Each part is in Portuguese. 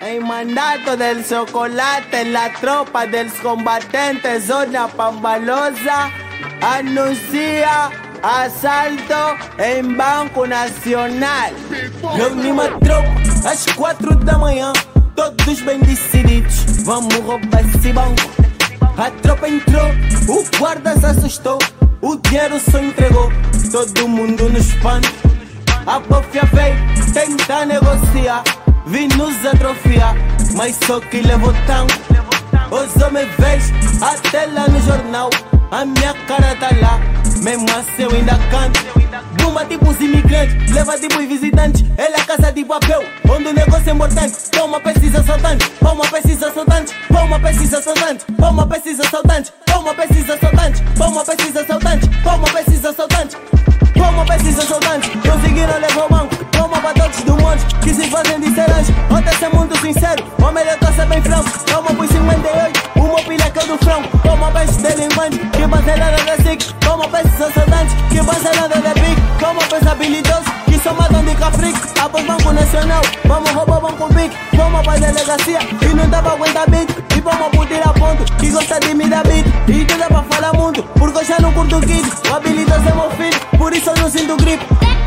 En mandato del chocolate, la tropa dels combatentes, zona pambalosa, anuncia assalto em Banco Nacional. Reunimos a tropa às 4 da manhã, todos bem decididos, vamos roubar esse banco. A tropa entrou, o guarda se assustou, o dinheiro só entregou, todo mundo no espanto. A bofia veio tentar negociar, vim nos atrofiar, mas só que levou tanto. Os homens veem até lá no jornal, a minha cara tá lá, mesmo assim eu ainda canto. Bumba tipo os imigrantes, leva tipo os visitantes, ele é casa de papel, onde o negócio é importante. Toma pesquisa assaltante, toma pesquisa assaltante, toma pesquisa assaltante, toma pesquisa assaltante, toma pesquisa assaltante, toma pesquisa assaltante, toma pesquisa assaltante, toma pesquisa assaltante. Conseguiram levar o banco, toma batotes do monte, que se fazem de serange. Ontem ser muito sincero, o melhor tá ser bem franco. Toma por 58, uma pilha que é do franco. Toma peixe delinquente, que parcelada da SIC. Toma peixe assaltante, que parcelada da BIC. Toma peixe habilidoso, que só matam de Cafrique. Após Banco Nacional, vamos roubar Banco BIC. Vamos pra delegacia, e não dá pra aguentar beat. E vamos por tirar ponto, que gosta de me dar beat. E tudo é pra falar muito, porque eu já não curto kid. O habilidoso é meu filho, por isso eu não sinto gripe.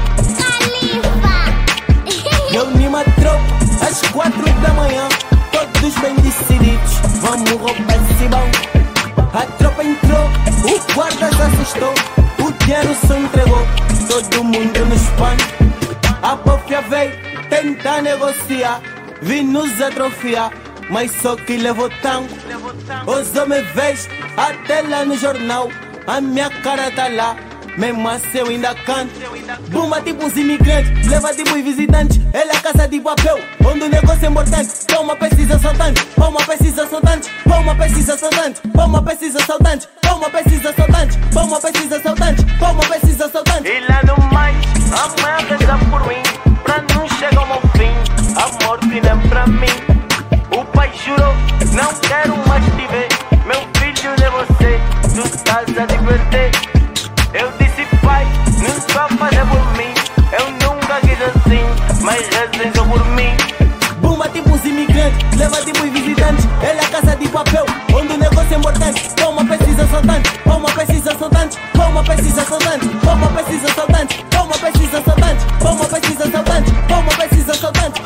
Reunimos a tropa às 4 da manhã, todos bem decididos, vamos roubar esse banco. A tropa entrou, o guarda se assustou, o dinheiro só entregou, todo mundo no espanto. A bofia veio tentar negociar, vim nos atrofiar, mas só que levou tanto. Os homens veem até lá no jornal, a minha cara tá lá, mesmo assim eu ainda canto. Bumba tipo os imigrantes, leva tipo os visitantes, ele é casa de papel, onde o negócio é importante. Toma pesquisa assaltante, toma pesquisa assaltante, toma pesquisa assaltante, toma pesquisa assaltante, toma pesquisa assaltante, toma pesquisa assaltante, toma pesquisa assaltante. E lá no mais, amanhã reza por mim, pra não chegar ao meu fim, a morte não é pra mim. O pai jurou, não quero mais te ver, meu filho de você, tu estás a divertir. Eu disse pai, não só fazer por mim, eu nunca quis assim, mas rezem só por mim. Bumba tipo os imigrantes, leva tipo os visitantes, ele é casa de papel, onde o negócio é importante. Toma pesquisa assaltante, toma pesquisa assaltante, toma pesquisa assaltante, toma pesquisa assaltante, toma pesquisa assaltante, toma pesquisa assaltante, toma pesquisa assaltante.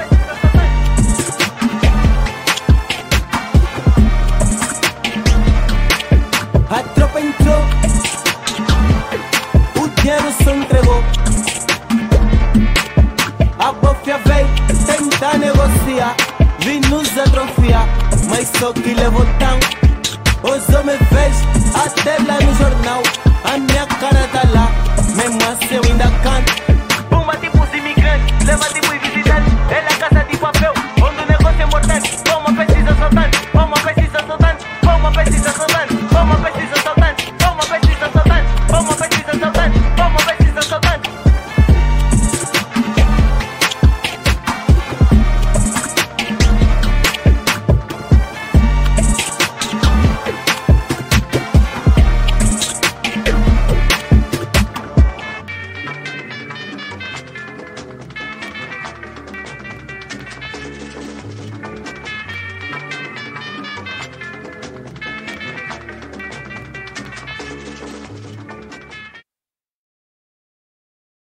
A tropa entrou, o dinheiro só entregou. A bofia veio tentar negociar, vim nos atrofiar, mas só que levou tanto. Os homens veem até lá no jornal, a minha cara tá lá, mesmo assim eu ainda canto. Bumba tipo os imigrantes, leva tipo os visitantes,